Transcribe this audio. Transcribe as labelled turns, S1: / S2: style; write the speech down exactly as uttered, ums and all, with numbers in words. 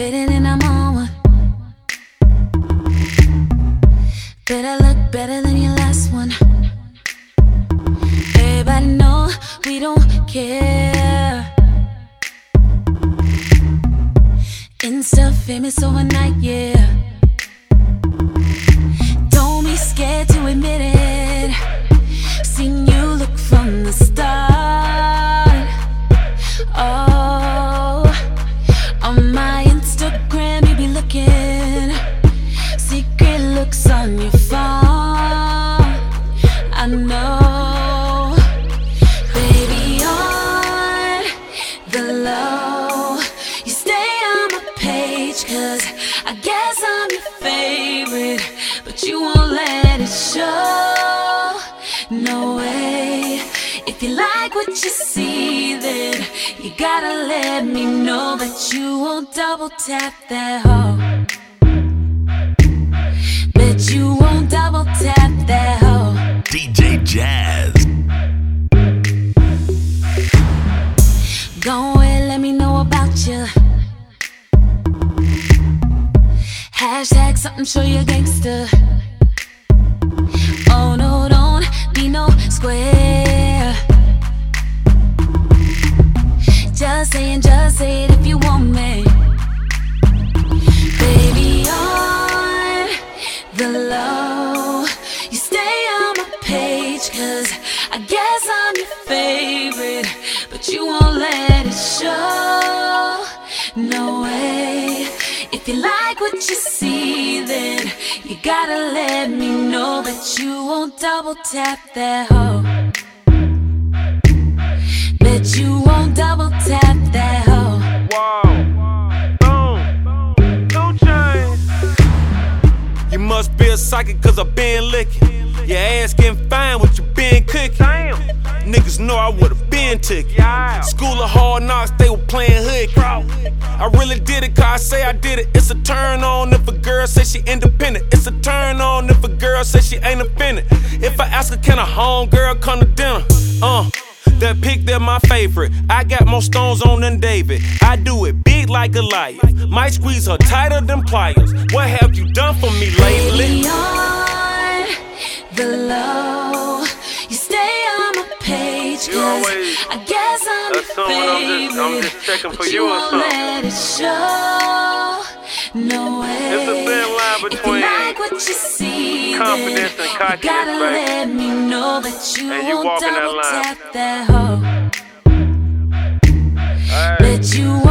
S1: faded and I'm on one. Better look better than your last one. Everybody know we don't care. Insta famous overnight, yeah. Don't be scared to admit it. Seen you look from the start. Oh, on my Instagram you be looking. Secret looks on your phone. I know, baby, on the low. You stay on my page, cause I guess I'm your favorite, but you won't let it show. No way. If you like what you see, then you gotta let me know that you won't double tap that hoe. That you won't double tap that hoe.
S2: D J Jazz.
S1: Go ahead, let me know about you. Hashtag something, show you gangster. Oh no, don't be no square. Just saying, just say it if you want me. Baby, on the low. You stay on my page, cause I guess I'm your favorite, but you won't let it show. No way. If you like what you see, then you gotta let me know that you won't double tap that hoe. That you won't double tap that hoe.
S3: Wow, boom, two chains. You must be a psychic cause I been licking. Your ass getting fine with you been cooking. Damn. Niggas know I would've been took it. Yeah. School of hard knocks, they were playing hood. I really did it cause I say I did it. It's a turn on if a girl say she independent. It's a turn on if a girl say she ain't offended. If I ask her can a home girl come to dinner, uh that pick, they're my favorite. I got more stones on than David. I do it big like Goliath. Might squeeze her tighter than pliers. What have you done for me lately?
S1: Baby, on the low. You stay on my page, cause I guess I'm your favorite,
S3: I'm just, I'm just checking for
S1: but
S3: you,
S1: you
S3: or
S1: won't
S3: something.
S1: let it show. No way.
S3: It's a thin line between
S1: if you like what you see,
S3: confidence
S1: then
S3: and cockiness,
S1: you gotta
S3: baby.
S1: let me know that you
S3: And you
S1: won't
S3: walking that
S1: double
S3: line.
S1: tap that hoe.
S3: Right.
S1: That you